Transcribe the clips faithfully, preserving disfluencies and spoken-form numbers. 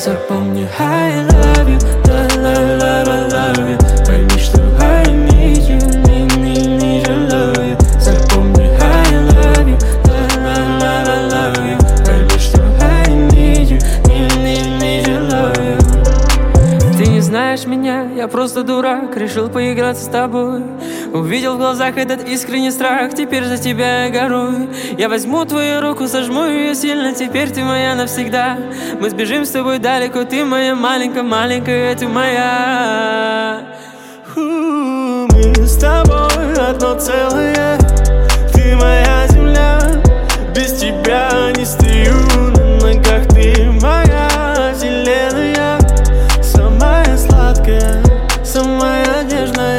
Запомни, I love you, love, love, love, I love you. Пойми, что I need you, need, need, need your love you. Запомни, I love you, love, love, love, I love you. Пойми, что I need you, need, need, need your love you. Ты не знаешь меня, я просто дурак, решил поиграться с тобой. Увидел в глазах этот искренний страх, теперь за тебя я горую. Я возьму твою руку, сожму ее сильно, теперь ты моя навсегда. Мы сбежим с тобой далеко, ты моя маленькая-маленькая, ты моя. У, мы с тобой одно целое, ты моя земля, без тебя не стою на ногах, ты моя вселенная, самая сладкая, самая нежная.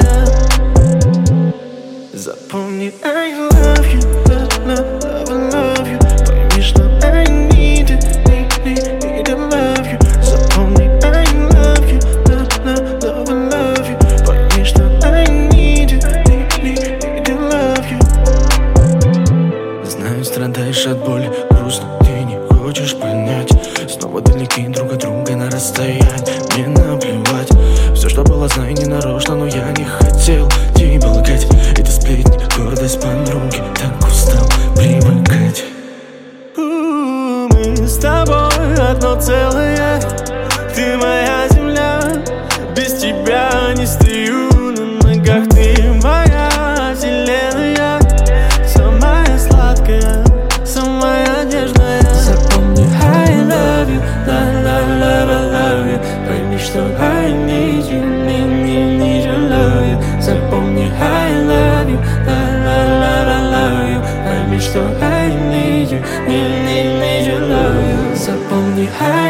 Запомни, I love you, love, love, love, I love you. Пойми, что I need you, need, need, need to love you. Запомни, I love you, love, love, love, I love you. Пойми, что I need you, need, need, need to love you. Знаю, страдаешь от боли, грустно, ты не хочешь понять. Снова далеки друг от друга на расстоянии, мне наплевать. Все, что было, знаю, не нарочно, но я не хотел тебе лгать. Это сплетни, гордость подруги, так устал привыкать. У, мы с тобой одно целое, ты моя земля, без тебя не стою на ногах, ты моя вселенная, самая сладкая, самая нежная. Запомни, I love you, love, love, love, I love you. Пойми, что I need you, need, need, need your love you. Запомни, I love you, love, love, love, I love you. Пойми, что I need you, need, need, need your love you. Запомни, I